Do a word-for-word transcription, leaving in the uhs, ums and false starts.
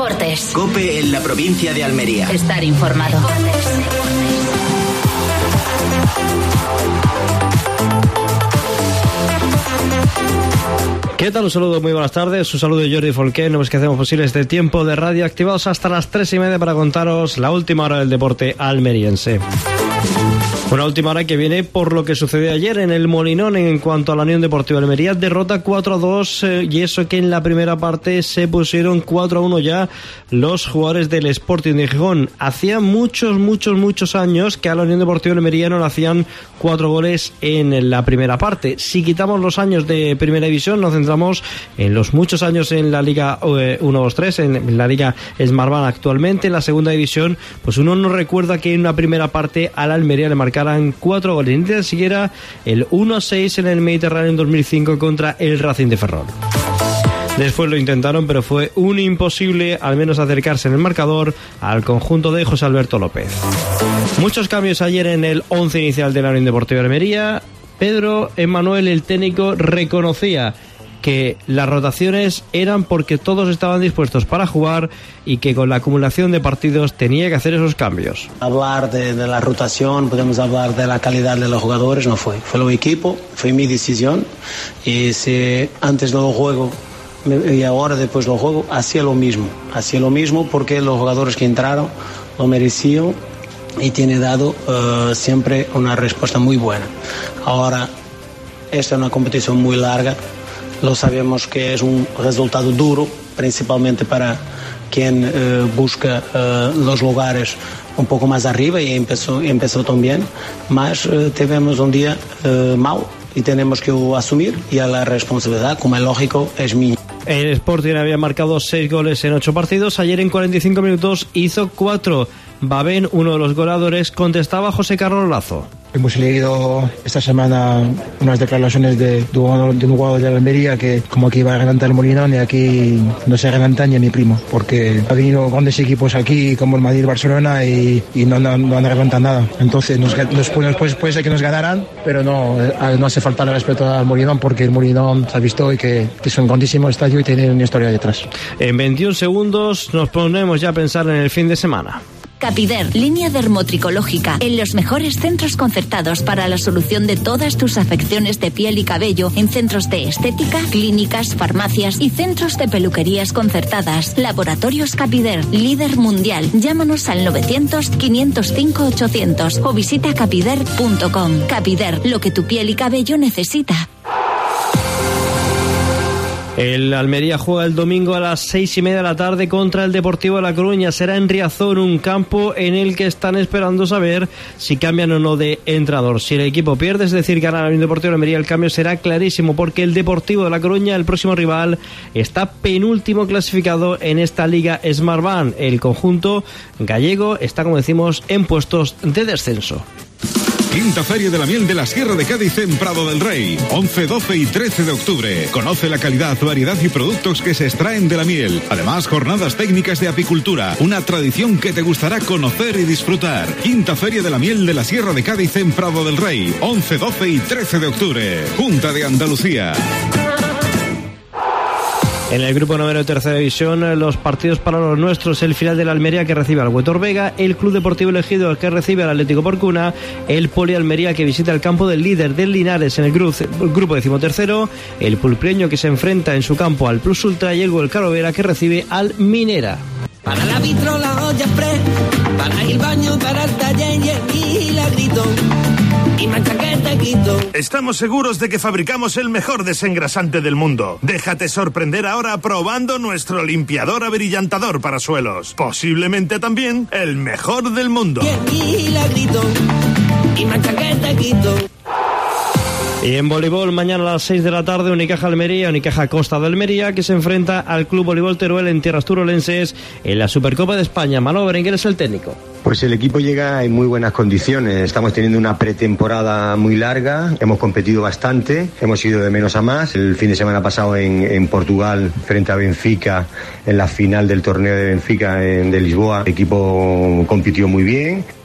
Deportes. COPE en la provincia de Almería. Estar informado. ¿Qué tal? Un saludo, muy buenas tardes. Un saludo de Jordi Folqué. No es que hacemos posible este tiempo de radio, activados hasta las tres y media para contaros la última hora del deporte almeriense. Una última hora que viene por lo que sucedió ayer en el Molinón en cuanto a la Unión Deportiva Almería. Derrota cuatro a dos eh, y eso que en la primera parte se pusieron cuatro a uno ya los jugadores del Sporting de Gijón. Hacía muchos, muchos, muchos años que a la Unión Deportiva Almería no le hacían cuatro goles en la primera parte. Si quitamos los años de Primera División, nos centramos en los muchos años en la Liga eh, uno dos tres, en la Liga Smartbank actualmente. En la Segunda División, pues uno no recuerda que en una primera parte a la Almería le marcaran cuatro goles, ni tan siquiera el uno a seis en el Mediterráneo en dos mil cinco contra el Racing de Ferrol. Después lo intentaron, pero fue un imposible al menos acercarse en el marcador al conjunto de José Alberto López. Muchos cambios ayer en el once inicial de la Unión Deportiva Almería. Pedro Emanuel, el técnico, reconocía que las rotaciones eran porque todos estaban dispuestos para jugar y que con la acumulación de partidos tenía que hacer esos cambios. Hablar de, de la rotación, podemos hablar de la calidad de los jugadores, no fue. Fue el equipo, fue mi decisión. Y si antes del juego y ahora después del juego, hacía lo mismo. Hacía lo mismo porque los jugadores que entraron lo merecían y tiene dado uh, siempre una respuesta muy buena. Ahora, esta es una competición muy larga. Lo sabemos que es un resultado duro, principalmente para quien eh, busca eh, los lugares un poco más arriba y empezó, empezó también, mas eh, tuvimos un día eh, mal y tenemos que asumir y a la responsabilidad, como es lógico, es mía. El Sporting había marcado seis goles en ocho partidos, ayer en cuarenta y cinco minutos hizo cuatro. Babén, uno de los goleadores, contestaba José Carlos Lazo. Hemos leído esta semana unas declaraciones de, de un jugador de la Almería que como que iba a ganar el Molinón y aquí no se gana ni a mi primo, porque ha venido grandes equipos aquí como el Madrid, Barcelona y, y no, no, no han ganado nada. Entonces nos, nos, puede, puede ser que nos ganaran, pero no, no hace falta el respeto al Molinón porque el Molinón se ha visto y que, que es un grandísimo estadio y tiene una historia detrás. En veintiún segundos nos ponemos ya a pensar en el fin de semana. Capider, línea dermotricológica, en los mejores centros concertados para la solución de todas tus afecciones de piel y cabello, en centros de estética, clínicas, farmacias y centros de peluquerías concertadas. Laboratorios Capider, líder mundial. Llámanos al novecientos, quinientos cinco, ochocientos o visita capider punto com. Capider, lo que tu piel y cabello necesita. El Almería juega el domingo a las seis y media de la tarde contra el Deportivo de La Coruña. Será en Riazor, un campo en el que están esperando saber si cambian o no de entrenador. Si el equipo pierde, es decir, gana el Deportivo de Almería, el cambio será clarísimo porque el Deportivo de La Coruña, el próximo rival, está penúltimo clasificado en esta Liga Smartbank. El conjunto gallego está, como decimos, en puestos de descenso. Quinta Feria de la Miel de la Sierra de Cádiz en Prado del Rey. once, doce y trece de octubre. Conoce la calidad, variedad y productos que se extraen de la miel. Además, jornadas técnicas de apicultura. Una tradición que te gustará conocer y disfrutar. Quinta Feria de la Miel de la Sierra de Cádiz en Prado del Rey. once, doce y trece de octubre. Junta de Andalucía. En el grupo noveno de tercera división, los partidos para los nuestros, el final de la Almería que recibe al Huetor Vega, el Club Deportivo Elegido que recibe al Atlético Porcuna, el Poli Almería que visita el campo del líder del Linares en el grupo, grupo decimotercero, el Pulpreño que se enfrenta en su campo al Plus Ultra y el Huelca Lovera que recibe al Minera. Para la vitrola olla express, para el baño, para el taller y la grito. Estamos seguros de que fabricamos el mejor desengrasante del mundo. Déjate sorprender ahora probando nuestro limpiador abrillantador para suelos. Posiblemente también el mejor del mundo. Y en voleibol, mañana a las seis de la tarde, Unicaja Almería, Unicaja Costa de Almería, que se enfrenta al Club Voleibol Teruel en tierras turolenses en la Supercopa de España. Manolo Berenguer es el técnico. Pues el equipo llega en muy buenas condiciones. Estamos teniendo una pretemporada muy larga, hemos competido bastante, hemos ido de menos a más. El fin de semana pasado en, en Portugal, frente a Benfica, en la final del torneo de Benfica en, de Lisboa, el equipo compitió muy bien.